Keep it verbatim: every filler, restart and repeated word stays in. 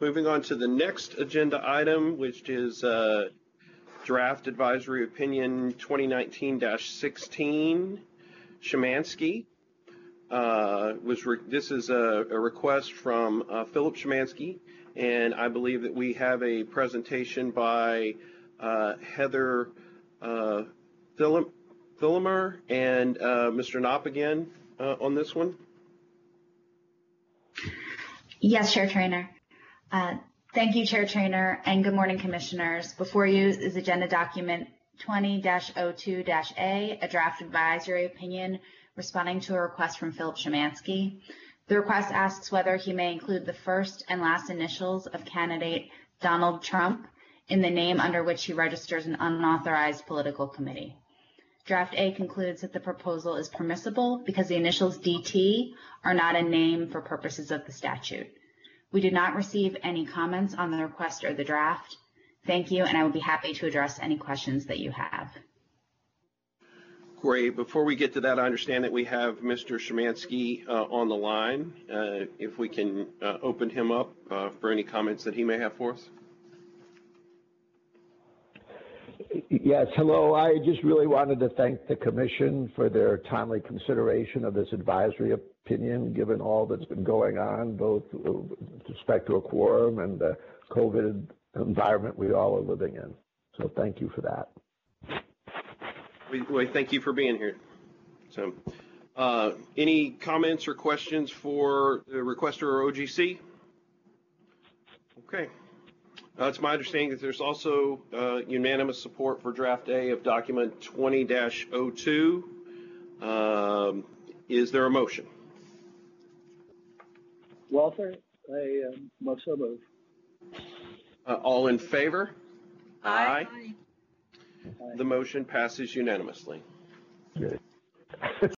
moving on to the next agenda item, which is uh, Draft Advisory Opinion twenty nineteen dash sixteen, Szymanski. Uh, was re this is a, a request from uh, Philip Szymanski, and I believe that we have a presentation by uh, Heather uh, Thillamer and uh, Mister Knopp again uh, on this one. Yes, Chair Trainer. Uh, thank you, Chair Trainer, and good morning, Commissioners. Before you is Agenda Document twenty dash oh two dash A, a draft advisory opinion responding to a request from Philip Szymanski. The request asks whether he may include the first and last initials of candidate Donald Trump in the name under which he registers an unauthorized political committee. Draft A concludes that the proposal is permissible because the initials D T are not a name for purposes of the statute. We did not receive any comments on the request or the draft. Thank you, and I will be happy to address any questions that you have. Great. Before we get to that, I understand that we have Mister Szymanski uh, on the line. Uh, if we can uh, open him up uh, for any comments that he may have for us. Yes, hello. I just really wanted to thank the Commission for their timely consideration of this advisory opinion, given all that's been going on, both with respect to a quorum and the COVID environment we all are living in. So thank you for that. We, we thank you for being here. So, uh, any comments or questions for the requester or O G C? Okay. Uh, it's my understanding that there's also uh, unanimous support for Draft A of Document twenty dash oh two. Um, is there a motion? Walther, I um, most so move. Uh, all in favor? Aye. Aye. The motion passes unanimously. Good.